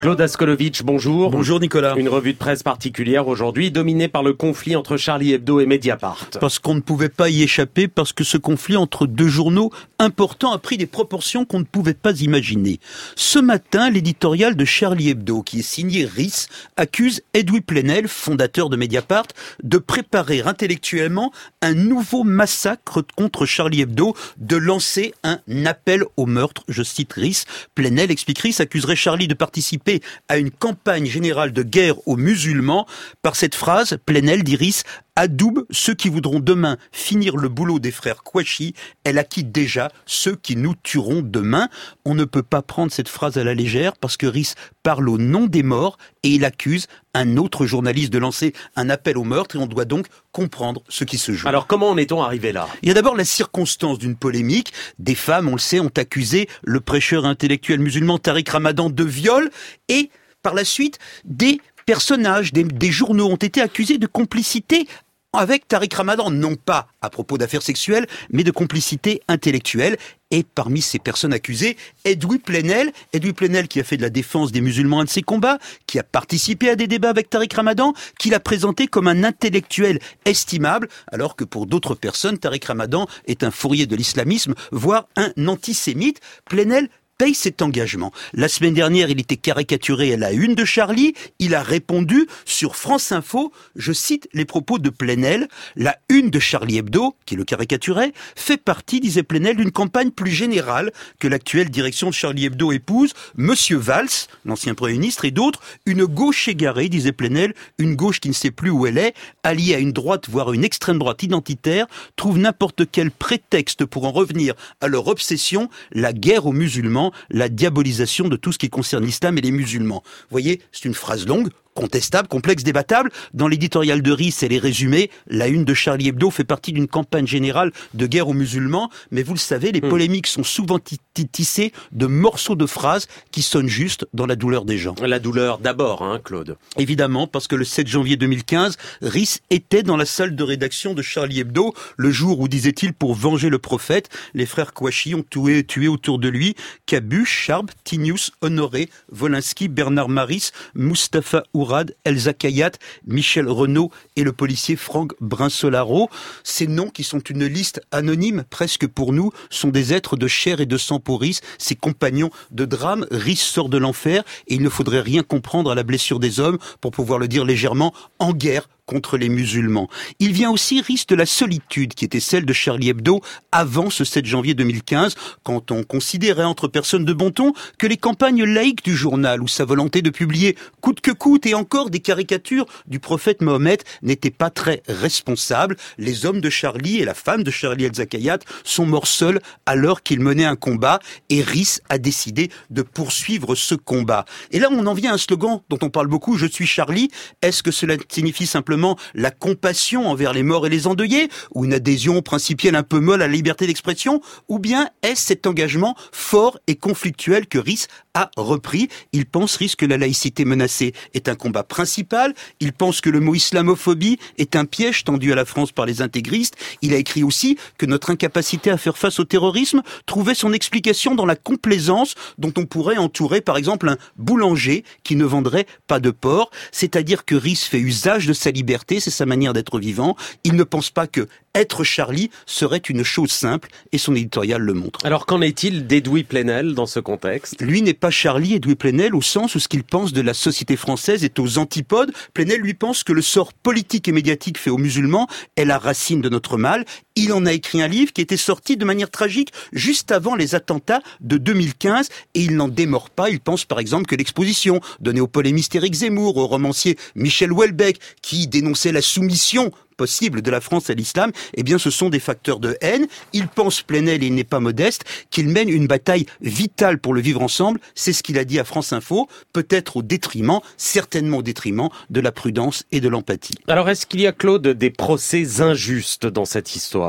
Claude Askolovitch, bonjour. Bonjour Nicolas. Une revue de presse particulière aujourd'hui, dominée par le conflit entre Charlie Hebdo et Mediapart. Parce qu'on ne pouvait pas y échapper, parce que ce conflit entre deux journaux importants a pris des proportions qu'on ne pouvait pas imaginer. Ce matin, l'éditorial de Charlie Hebdo, qui est signé Riss, accuse Edoui Plenel, fondateur de Mediapart, de préparer intellectuellement un nouveau massacre contre Charlie Hebdo, de lancer un appel au meurtre. Je cite Riss. Plenel explique Riss accuserait Charlie de participer à une campagne générale de guerre aux musulmans. Par cette phrase, Plenel dit Riss adoube ceux qui voudront demain finir le boulot des frères Kouachi. Elle acquitte déjà ceux qui nous tueront demain. On ne peut pas prendre cette phrase à la légère parce que Riss parle au nom des morts et il accuse un autre journaliste de lancer un appel au meurtre et on doit donc comprendre ce qui se joue. Alors comment en est-on arrivé là ? Il y a d'abord la circonstance d'une polémique. Des femmes, on le sait, ont accusé le prêcheur intellectuel musulman Tariq Ramadan de viol et par la suite des personnages, des journaux ont été accusés de complicité avec Tariq Ramadan, non pas à propos d'affaires sexuelles, mais de complicité intellectuelle. Et parmi ces personnes accusées, Edoui Plenel qui a fait de la défense des musulmans un de ses combats, qui a participé à des débats avec Tariq Ramadan, qui l'a présenté comme un intellectuel estimable, alors que pour d'autres personnes, Tariq Ramadan est un fourrier de l'islamisme, voire un antisémite. Plenel paye cet engagement. La semaine dernière, il était caricaturé à la une de Charlie. Il a répondu sur France Info, je cite les propos de Plenel, la une de Charlie Hebdo, qui le caricaturait, fait partie, disait Plenel, d'une campagne plus générale que l'actuelle direction de Charlie Hebdo épouse. Monsieur Valls, l'ancien Premier ministre, et d'autres, une gauche égarée, disait Plenel, une gauche qui ne sait plus où elle est, alliée à une droite, voire une extrême droite identitaire, trouve n'importe quel prétexte pour en revenir à leur obsession, la guerre aux musulmans, la diabolisation de tout ce qui concerne l'islam et les musulmans. Vous voyez, c'est une phrase longue, contestable, complexe, débattable. Dans l'éditorial de Riss, elle est résumée. La une de Charlie Hebdo fait partie d'une campagne générale de guerre aux musulmans. Mais vous le savez, les polémiques sont souvent tissées de morceaux de phrases qui sonnent juste dans la douleur des gens. La douleur d'abord, Claude. Évidemment, parce que le 7 janvier 2015, Riss était dans la salle de rédaction de Charlie Hebdo, le jour où, disait-il, pour venger le prophète, les frères Kouachi ont tué autour de lui Cabu, Charb, Tinius, Honoré, Volinsky, Bernard Maris, Mustapha Ourad, Elsa Kayat, Michel Renaud et le policier Franck Brinsolaro. Ces noms, qui sont une liste anonyme presque pour nous, sont des êtres de chair et de sang pour Riss, ses compagnons de drame. Riss sort de l'enfer et il ne faudrait rien comprendre à la blessure des hommes pour pouvoir le dire légèrement, en guerre contre les musulmans. Il vient aussi Riss de la solitude qui était celle de Charlie Hebdo avant ce 7 janvier 2015, quand on considérait entre personnes de bon ton que les campagnes laïques du journal ou sa volonté de publier coûte que coûte et encore des caricatures du prophète Mohammed n'étaient pas très responsables. Les hommes de Charlie et la femme de Charlie Elsa Kayat sont morts seuls alors qu'ils menaient un combat et Riss a décidé de poursuivre ce combat. Et là on en vient à un slogan dont on parle beaucoup, je suis Charlie. Est-ce que cela signifie simplement la compassion envers les morts et les endeuillés, ou une adhésion principielle un peu molle à la liberté d'expression, ou bien est-ce cet engagement fort et conflictuel que Riss a repris? Il pense, Riss, que la laïcité menacée est un combat principal, il pense que le mot islamophobie est un piège tendu à la France par les intégristes, il a écrit aussi que notre incapacité à faire face au terrorisme trouvait son explication dans la complaisance dont on pourrait entourer par exemple un boulanger qui ne vendrait pas de porc, c'est-à-dire que Riss fait usage de sa liberté, c'est sa manière d'être vivant. Il ne pense pas que être Charlie serait une chose simple et son éditorial le montre. Alors qu'en est-il d'Edoui Plenel dans ce contexte ? Lui n'est pas Charlie, Edoui Plenel, au sens où ce qu'il pense de la société française est aux antipodes. Plenel lui pense que le sort politique et médiatique fait aux musulmans est la racine de notre mal. Il en a écrit un livre qui était sorti de manière tragique juste avant les attentats de 2015 et il n'en démord pas. Il pense par exemple que l'exposition donnée au polémiste Éric Zemmour, au romancier Michel Houellebecq, qui dénonçait la soumission possible de la France à l'islam, eh bien ce sont des facteurs de haine. Il pense, Plenel, et il n'est pas modeste, qu'il mène une bataille vitale pour le vivre ensemble. C'est ce qu'il a dit à France Info, peut-être au détriment, certainement au détriment de la prudence et de l'empathie. Alors est-ce qu'il y a, Claude, des procès injustes dans cette histoire ?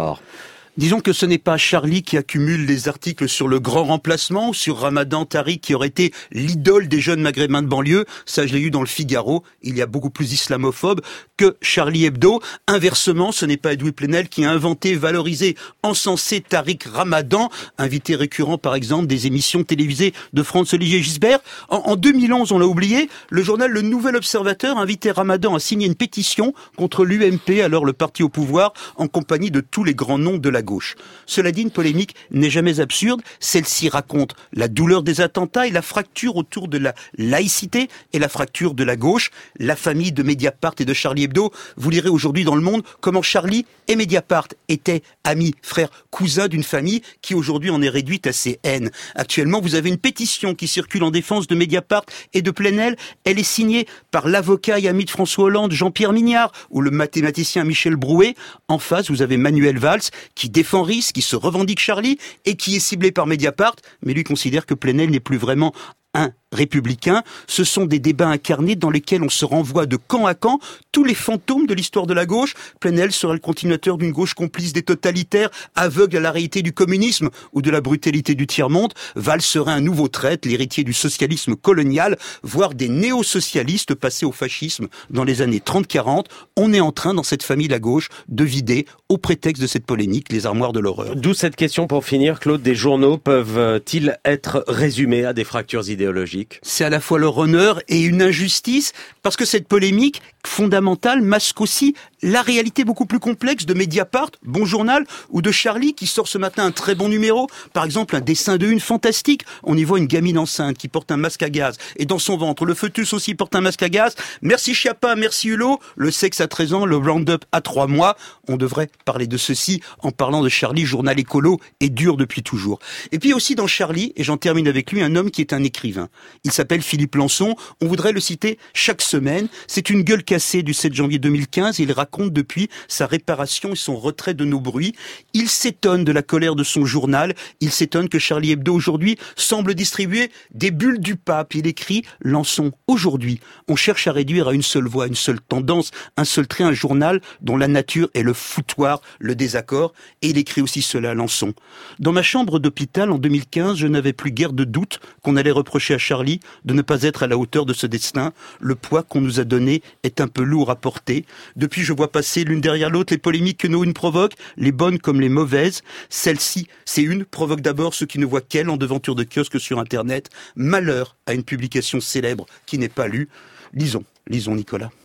Disons que ce n'est pas Charlie qui accumule les articles sur le grand remplacement ou sur Ramadan Tariq qui aurait été l'idole des jeunes maghrébins de banlieue. Ça, je l'ai eu dans le Figaro. Il y a beaucoup plus islamophobe que Charlie Hebdo. Inversement, ce n'est pas Edoui Plenel qui a inventé, valorisé, encensé Tariq Ramadan, invité récurrent par exemple des émissions télévisées de Franz-Olivier Gisbert. En 2011, on l'a oublié, le journal Le Nouvel Observateur invitait Ramadan à signer une pétition contre l'UMP, alors le parti au pouvoir, en compagnie de tous les grands noms de la gauche. Cela dit, une polémique n'est jamais absurde. Celle-ci raconte la douleur des attentats et la fracture autour de la laïcité et la fracture de la gauche. La famille de Mediapart et de Charlie Hebdo, vous lirez aujourd'hui dans Le Monde comment Charlie et Mediapart étaient amis, frères, cousins d'une famille qui aujourd'hui en est réduite à ses haines. Actuellement, vous avez une pétition qui circule en défense de Mediapart et de Plenel. Elle est signée par l'avocat et ami de François Hollande, Jean-Pierre Mignard, ou le mathématicien Michel Brouet. En face, vous avez Manuel Valls, qui défend Riss, qui se revendique Charlie, et qui est ciblé par Mediapart, mais lui considère que Plenel n'est plus vraiment un républicain. Ce sont des débats incarnés dans lesquels on se renvoie de camp à camp tous les fantômes de l'histoire de la gauche. Plenel serait le continuateur d'une gauche complice des totalitaires, aveugle à la réalité du communisme ou de la brutalité du tiers-monde. Valls serait un nouveau traître, l'héritier du socialisme colonial, voire des néo-socialistes passés au fascisme dans les années 30-40. On est en train, dans cette famille la gauche, de vider, au prétexte de cette polémique, les armoires de l'horreur. D'où cette question pour finir, Claude, des journaux peuvent-ils être résumés à des fractures idéologiques ? C'est à la fois leur honneur et une injustice, parce que cette polémique fondamentale masque aussi la réalité beaucoup plus complexe de Mediapart, bon journal, ou de Charlie qui sort ce matin un très bon numéro. Par exemple, un dessin de une fantastique. On y voit une gamine enceinte qui porte un masque à gaz. Et dans son ventre, le fœtus aussi porte un masque à gaz. Merci Chiappa, merci Hulot. Le sexe à 13 ans, le round-up à 3 mois. On devrait parler de ceci en parlant de Charlie, journal écolo et dur depuis toujours. Et puis aussi dans Charlie, et j'en termine avec lui, un homme qui est un écrivain. Il s'appelle Philippe Lançon. On voudrait le citer chaque semaine. C'est une gueule cassée du 7 janvier 2015 et il raconte depuis sa réparation et son retrait de nos bruits. Il s'étonne de la colère de son journal. Il s'étonne que Charlie Hebdo aujourd'hui semble distribuer des bulles du pape. Il écrit « Lançon, aujourd'hui, on cherche à réduire à une seule voix, une seule tendance, un seul trait, un journal dont la nature est le foutoir, le désaccord. » Et il écrit aussi cela, Lançon. Dans ma chambre d'hôpital en 2015, je n'avais plus guère de doute qu'on allait reprocher à Charlie de ne pas être à la hauteur de ce destin. Le poids qu'on nous a donné est un peu lourd à porter. Depuis, je vois passer l'une derrière l'autre les polémiques que nos unes provoquent, les bonnes comme les mauvaises. Celle-ci, c'est une, provoque d'abord ceux qui ne voient qu'elle en devanture de kiosque sur Internet. Malheur à une publication célèbre qui n'est pas lue. Lisons Nicolas.